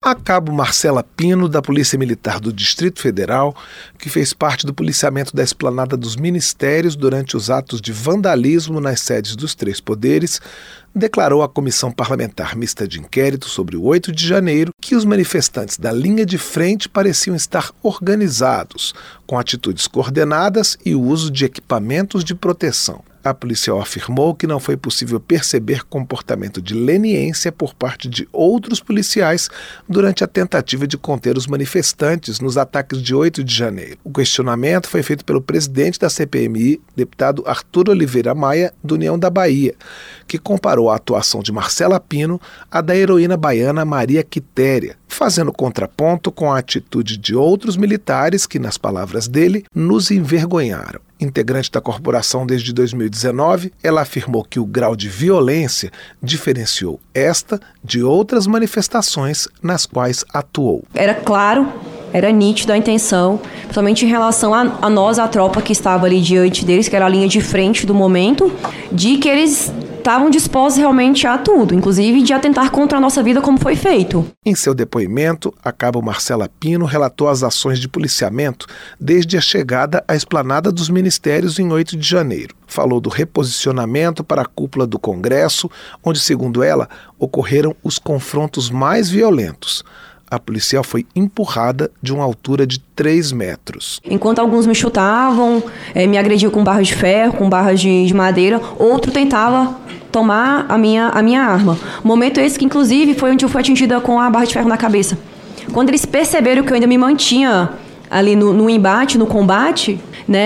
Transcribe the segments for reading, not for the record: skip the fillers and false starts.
A cabo Marcela Pino, da Polícia Militar do Distrito Federal, que fez parte do policiamento da esplanada dos ministérios durante os atos de vandalismo nas sedes dos três poderes, declarou à Comissão Parlamentar Mista de Inquérito sobre o 8 de janeiro que os manifestantes da linha de frente pareciam estar organizados, com atitudes coordenadas e o uso de equipamentos de proteção. A policial afirmou que não foi possível perceber comportamento de leniência por parte de outros policiais durante a tentativa de conter os manifestantes nos ataques de 8 de janeiro. O questionamento foi feito pelo presidente da CPMI, deputado Arthur Oliveira Maia, do União da Bahia, que comparou a atuação de Marcela Pino à da heroína baiana Maria Quitéria, fazendo contraponto com a atitude de outros militares que, nas palavras dele, nos envergonharam. Integrante da corporação desde 2019, ela afirmou que o grau de violência diferenciou esta de outras manifestações nas quais atuou. Era claro, era nítido a intenção, principalmente em relação a nós, a tropa que estava ali diante deles, que era a linha de frente do momento, de que eles estavam dispostos realmente a tudo, inclusive de atentar contra a nossa vida, como foi feito. Em seu depoimento, a cabo Marcela Pino relatou as ações de policiamento desde a chegada à esplanada dos ministérios em 8 de janeiro. Falou do reposicionamento para a cúpula do Congresso, onde, segundo ela, ocorreram os confrontos mais violentos. A policial foi empurrada de uma altura de 3 metros. Enquanto alguns me chutavam, me agrediam com barras de ferro, com barras de madeira, outro tentava tomar a minha arma. Momento esse que, inclusive, foi onde eu fui atingida com a barra de ferro na cabeça. Quando eles perceberam que eu ainda me mantinha ali no embate, no combate,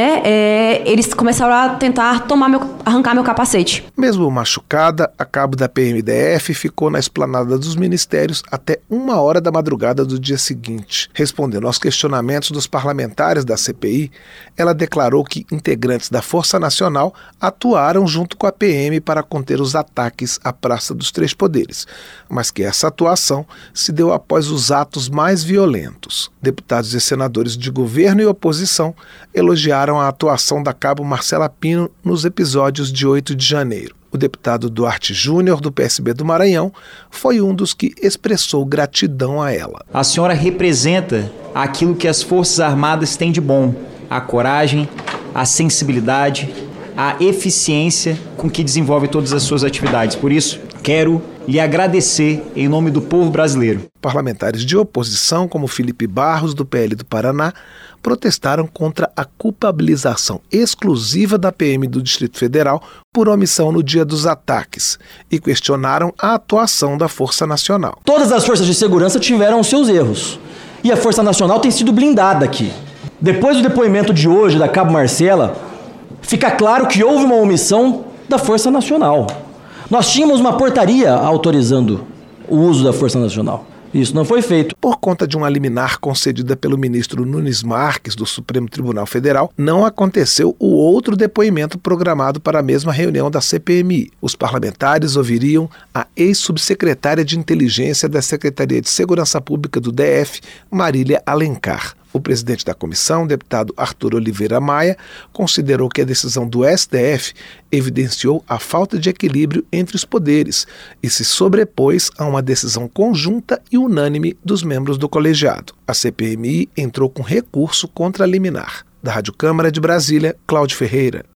eles começaram a tentar arrancar meu capacete. Mesmo machucada, a cabo da PMDF ficou na esplanada dos ministérios até 1h da madrugada do dia seguinte. Respondendo aos questionamentos dos parlamentares da CPI, ela declarou que integrantes da Força Nacional atuaram junto com a PM para conter os ataques à Praça dos Três Poderes, mas que essa atuação se deu após os atos mais violentos. Deputados e senadores de governo e oposição elogiaram a atuação da cabo Marcela Pino nos episódios de 8 de janeiro. O deputado Duarte Júnior, do PSB do Maranhão, foi um dos que expressou gratidão a ela. A senhora representa aquilo que as Forças Armadas têm de bom: a coragem, a sensibilidade, a eficiência com que desenvolve todas as suas atividades. Por isso, quero lhe agradecer em nome do povo brasileiro. Parlamentares de oposição, como Felipe Barros, do PL do Paraná, protestaram contra a culpabilização exclusiva da PM do Distrito Federal por omissão no dia dos ataques e questionaram a atuação da Força Nacional. Todas as forças de segurança tiveram seus erros e a Força Nacional tem sido blindada aqui. Depois do depoimento de hoje da cabo Marcela, fica claro que houve uma omissão da Força Nacional. Nós tínhamos uma portaria autorizando o uso da Força Nacional. Isso não foi feito. Por conta de uma liminar concedida pelo ministro Nunes Marques, do Supremo Tribunal Federal, não aconteceu o outro depoimento programado para a mesma reunião da CPMI. Os parlamentares ouviriam a ex-subsecretária de Inteligência da Secretaria de Segurança Pública do DF, Marília Alencar. O presidente da comissão, deputado Arthur Oliveira Maia, considerou que a decisão do STF evidenciou a falta de equilíbrio entre os poderes e se sobrepôs a uma decisão conjunta e unânime dos membros do colegiado. A CPMI entrou com recurso contra a liminar. Da Rádio Câmara de Brasília, Cláudio Ferreira.